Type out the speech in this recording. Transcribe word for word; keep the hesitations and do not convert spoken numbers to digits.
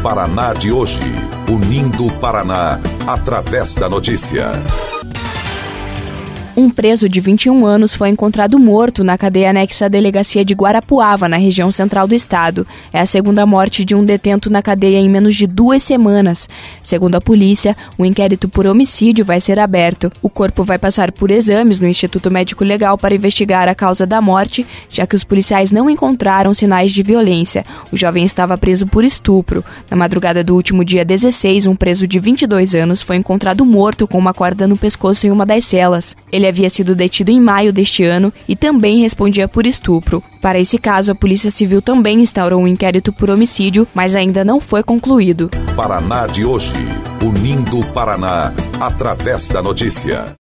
Paraná de hoje, unindo o Paraná através da notícia. Um preso de vinte e um anos foi encontrado morto na cadeia anexa à delegacia de Guarapuava, na região central do estado. É a segunda morte de um detento na cadeia em menos de duas semanas. Segundo a polícia, o inquérito por homicídio vai ser aberto. O corpo vai passar por exames no Instituto Médico Legal para investigar a causa da morte, já que os policiais não encontraram sinais de violência. O jovem estava preso por estupro. Na madrugada do último dia dezesseis, um preso de vinte e dois anos foi encontrado morto com uma corda no pescoço em uma das celas. Ele havia sido detido em maio deste ano e também respondia por estupro. Para esse caso, a Polícia Civil também instaurou um inquérito por homicídio, mas ainda não foi concluído. Paraná de hoje, unindo o Paraná através da notícia.